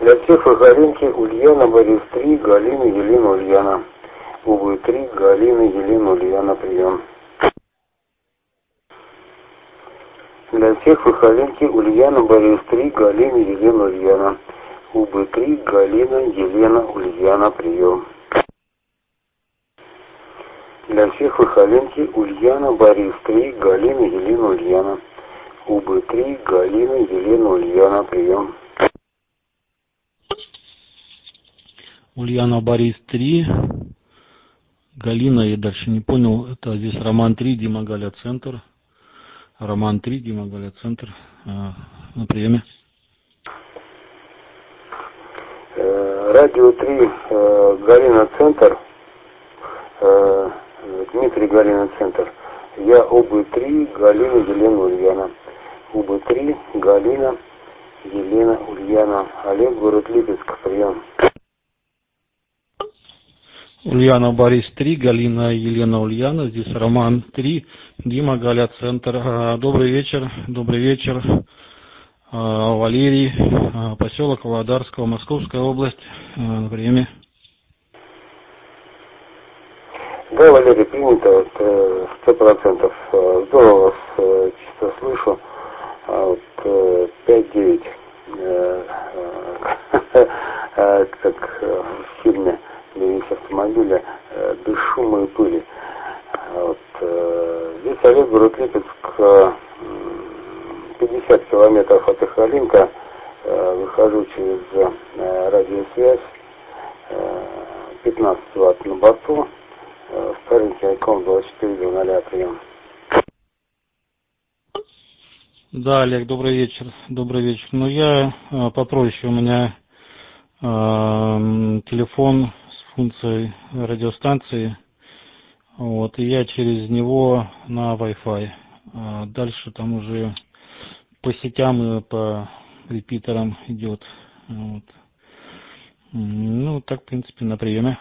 Для всех Гагаринки, Ульяна, Борис 3, Галина, Елена, Ульяна. Увы 3, Галина, Елена, Ульяна, прием. Для всех Гагаринки, Ульяна, Борис 3, Галина, Елена, Ульяна. Увы 3, Галина, Елена, Ульяна, прием. Для всех Гагаринки, Ульяна, Борис 3, Галина, Елена, Ульяна. Увы 3, Галина, Елена, Ульяна, прием. Ульяна, Борис 3, Галина, я дальше не понял, это здесь Роман 3, Дима, Галя, Центр. Роман 3, Дима, Галя, Центр, на приеме. Радио 3, Галина, Центр. Дмитрий, Галина, Центр. Я ОБ3, Галина, Елена, Ульяна. ОБ3, Галина, Елена, Ульяна. Олег, город Липецк, прием. Ульяна, Борис 3, Галина, Елена, Ульяна. Здесь Роман 3, Дима, Галя, Центр. Добрый вечер, добрый вечер. Валерий, поселок Володарского, Московская область, на приеме. Да, Валерий, принято, 100%. Здорово вас чисто слышу. 5-9. Как в фильме «Берегись автомобиля», без шума и пыли. Здесь Олег, город Липецк, 50 километров от Ихалинка. Выхожу через радиосвязь, 15 ватт на борту. Старенький Айкон 2400, прием. Да, Олег, добрый вечер, добрый вечер. Ну, я попроще, у меня телефон с функцией радиостанции, вот, и я через него на Wi-Fi. Дальше там уже по сетям и по репитерам идет. Вот. Ну, так, в принципе, на приеме.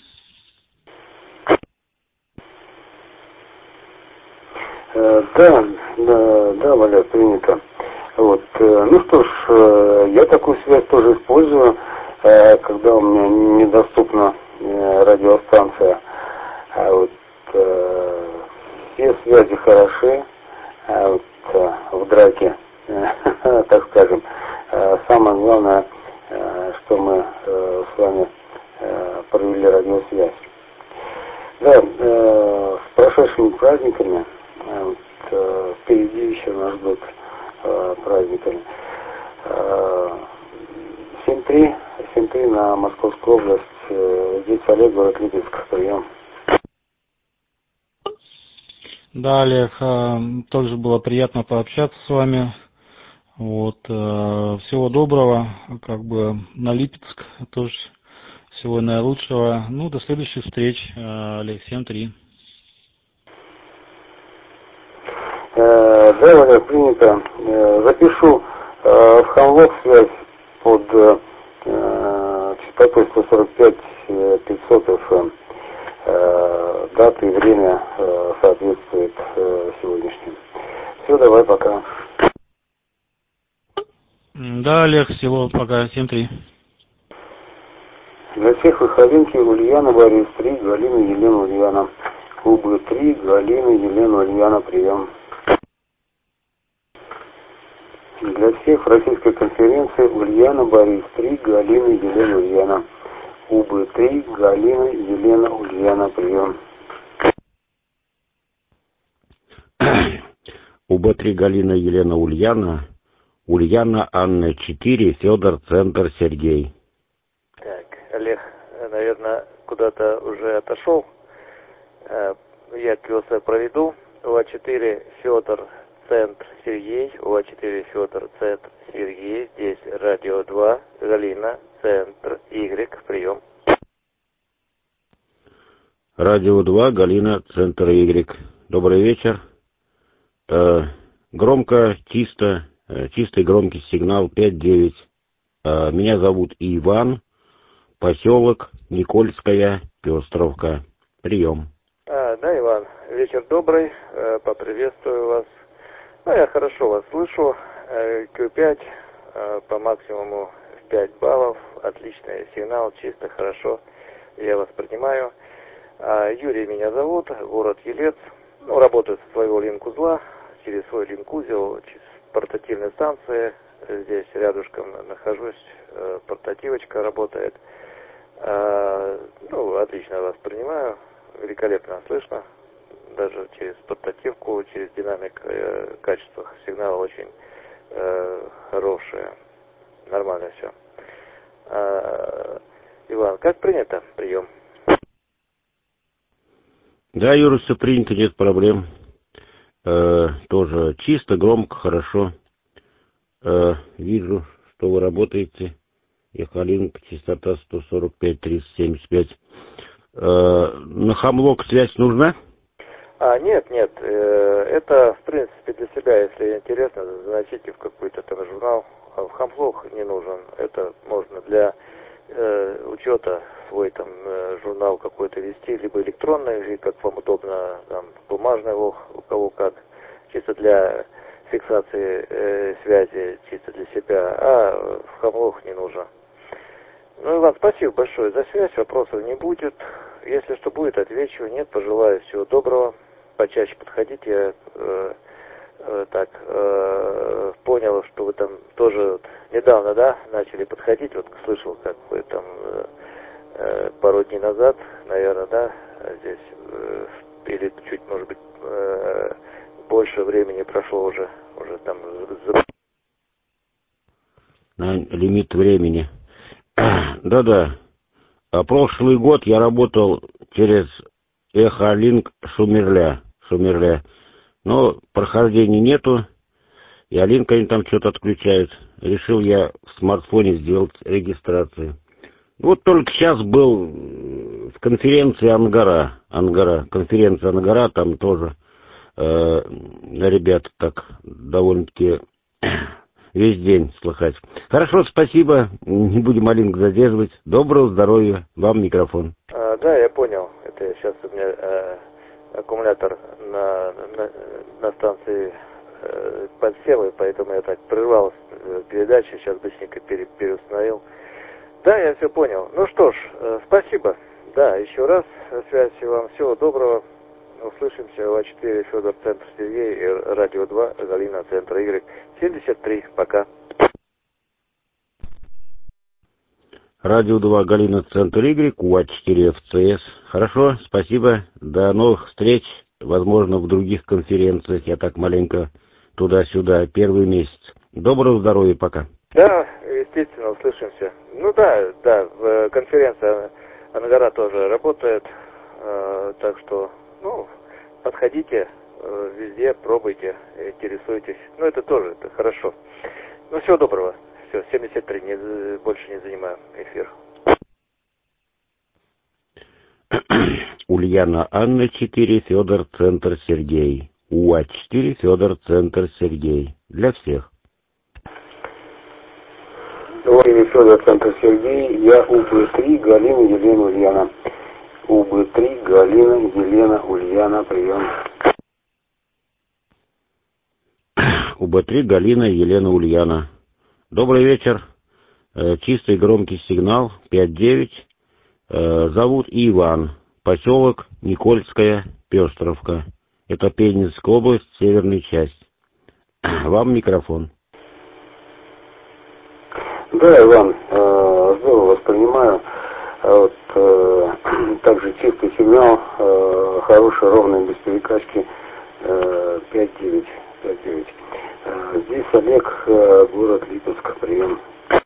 Да, Валя, принято. Вот. Ну что ж, я такую связь тоже использую, когда у меня недоступна радиостанция. Вот. Все связи хороши, вот, в драке, так скажем. Самое главное, что мы с вами провели радиосвязь. Да, с прошедшими праздниками. Впереди еще нас ждут праздниками. 7-3 на Московскую область. Здесь Олег, город Липецк, прием. Да, Олег, тоже было приятно пообщаться с вами. Вот, всего доброго, как бы на Липецк тоже всего наилучшего. Ну, до следующих встреч, Олег, 7-3. Да, Валя, принято. Запишу в Хамлок связь под частотой 145-500 FM. Дата и время соответствует сегодняшним. Все, давай, пока. Да, Олег, всего пока, 7-3. Для всех Ихалинки, Ульяна, Борис 3, Галина, Елена, Ульяна. Кубы 3, Галина, Елена, Ульяна, прием. Для всех Российской конференции Ульяна, Борис 3, Галина, Елена, Ульяна. Кубы 3, Галина, Елена, Ульяна, прием. УБ3, Галина, Елена, Ульяна. Ульяна, Анна 4, Федор, Центр, Сергей. Так, Олег, наверное, куда-то уже отошел. Я КС проведу. УА4, Федор, Центр, Сергей. УА4, Федор, Центр, Сергей. Здесь радио 2, Галина, Центр, Y, прием. Радио 2, Галина, Центр, Y. Добрый вечер. Громко, чисто, чистый громкий сигнал 5-9. Меня зовут Иван, поселок Никольская, Пестровка. Прием. Да, Иван, вечер добрый, поприветствую вас. Ну, я хорошо вас слышу. Q5 по максимуму 5 баллов, отличный сигнал, чисто, хорошо, я вас принимаю. Юрий меня зовут, город Елец, работаю со своего линк-узла, через свой линк-узел, через портативные станции, здесь рядышком нахожусь, портативочка работает, отлично вас принимаю, великолепно слышно, даже через портативку, через динамик, качество сигнала очень хорошее, нормально все. Иван, как принято прием? Да, Юра, все принято, нет проблем. Тоже чисто, громко, хорошо. Вижу, что вы работаете. Эхолинк, частота 145-375. На Хамлок связь нужна? Нет, это, в принципе, для себя, если интересно, заносите в какой-то там журнал. В Хамлок не нужен. Это можно для учета свой там журнал какой-то вести, либо электронный, или как вам удобно, там, бумажный, у кого как, чисто для фиксации связи, чисто для себя, а в Хамлок не нужно. Иван, спасибо большое за связь, вопросов не будет. Если что будет, отвечу. Нет, пожелаю всего доброго. Почаще подходите. Понял, что вы там тоже недавно, да, начали подходить. Вот слышал, как вы там пару дней назад, наверное, да, здесь, или чуть, может быть, больше времени прошло уже там. Лимит времени. Да. Прошлый год я работал через Эхолинк Шумерля. Но прохождений нету. И Алинка они там что-то отключают. Решил я в смартфоне сделать регистрацию. Вот только сейчас был в конференции Ангара. Конференция Ангара, там тоже ребята так довольно-таки весь день слыхать. Хорошо, спасибо. Не будем Алинку задерживать. Доброго здоровья. Вам микрофон. Да, я понял. Это сейчас у меня аккумулятор на станции подсел, и поэтому я так прервал передачу. Сейчас быстренько переустановил. Да, я все понял. Ну что ж, спасибо. Да, еще раз связь вам. Всего доброго. Услышимся. ВА4, Федор, Центр Сергей, и Радио 2, Галина, Центр Y. 73. Пока. Радио 2, Галина, Центр Y, УА4, ФЦС. Хорошо, спасибо. До новых встреч. Возможно, в других конференциях. Я так маленько туда-сюда. Первый месяц. Доброго здоровья. Пока. Да, естественно, услышимся. В конференции Ангара тоже работает. Так что, подходите везде, пробуйте, интересуйтесь. Это тоже, это хорошо. Всего доброго. Все, 73, больше не занимаю эфир. Ульяна Анна 4, Федор, Центр Сергей. УА4, Федор, Центр Сергей. Для всех. Федор, Центр Сергей. Я УБ3, Галина, Елена, Ульяна. УБ3, Галина, Елена, Ульяна. Прием. УБ3, Галина, Елена, Ульяна. Добрый вечер. Чистый громкий сигнал 5-9. Зовут Иван. Поселок Никольская, Пестровка. Это Пензенская область, северная часть. Вам микрофон. Да, Иван, здорово воспринимаю. Также чистый сигнал, хороший, ровный, без перекачки, 5-9. Здесь Олег, город Липецк, прием.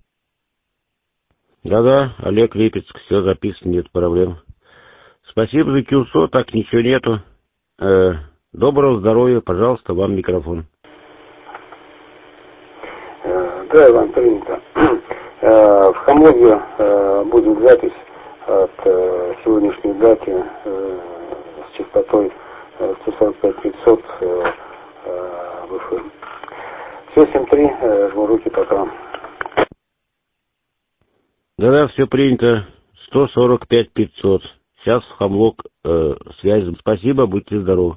Да, Олег, Липецк, все записано, нет проблем. Спасибо за КЮСО, так ничего нету. Доброго здоровья, пожалуйста, вам микрофон. Да, Иван, принято. В Хамлоге будет запись от сегодняшней даты с частотой 145-500 в эфир. Все, 7-3, жму руки, пока. Да, все принято. 145-500. Сейчас в Хамлок связь. Спасибо, будьте здоровы.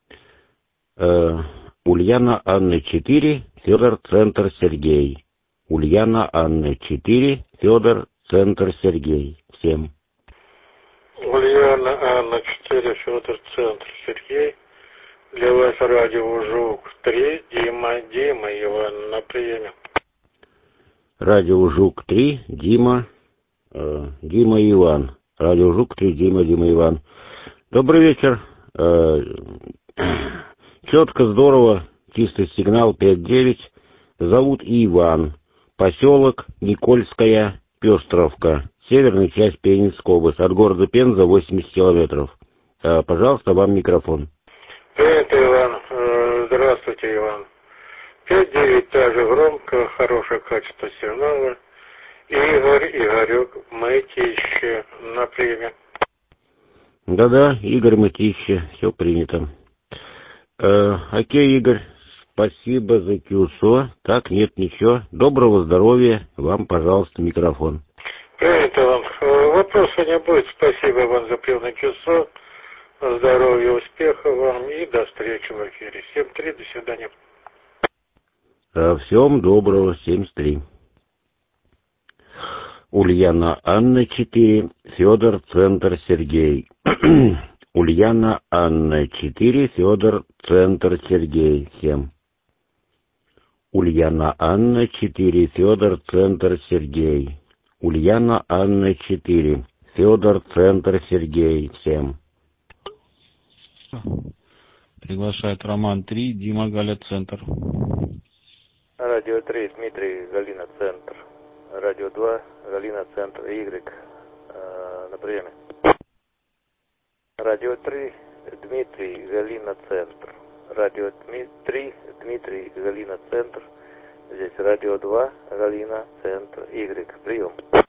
Ульяна Анна 4, Федор, Центр Сергей. Ульяна Анна 4, Федор, Центр Сергей. Всем. Ульяна Анна 4, Федор, Центр Сергей. Для вас радио Жук 3, Дима Иван на приеме. Радио Жук 3, Дима Иван. Радио Жук 3, Дима Иван. Добрый вечер. Четко, здорово, чистый сигнал 5-9. Зовут Иван. Поселок Никольская, Пестровка. Северная часть Пензенской области. От города Пенза 80 километров. Пожалуйста, вам микрофон. Привет, Иван. Здравствуйте, Иван. 5-9 также громко, хорошее качество сигнала. Игорек, Мытище на приеме. Да-да, Игорь Мытище, все принято. Окей, Игорь, спасибо за КЮСО. Так, нет, ничего. Доброго здоровья. Вам, пожалуйста, микрофон. Привет, Иван. Вопроса не будет. Спасибо, Иван, за прием КЮСО. Здоровья, успехов вам и до встречи в эфире. 7-3, до свидания. Всем доброго, 7-3. Ульяна Анна 4, Федор, Центр Сергей. Ульяна Анна 4, Федор, Центр Сергей. Всем. Ульяна Анна 4, Федор, Центр Сергей. Ульяна Анна 4, Федор, Центр Сергей. Всем. Приглашает Роман 3, Дима, Галя, Центр. Радио 3, Дмитрий, Галина, Центр. Радио 2, Галина, Центр, Y на приеме. Радио 3, Дмитрий, Галина, Центр. Радио 3, Дмитрий, Галина, Центр. Здесь радио 2, Галина, Центр, Y. Прием.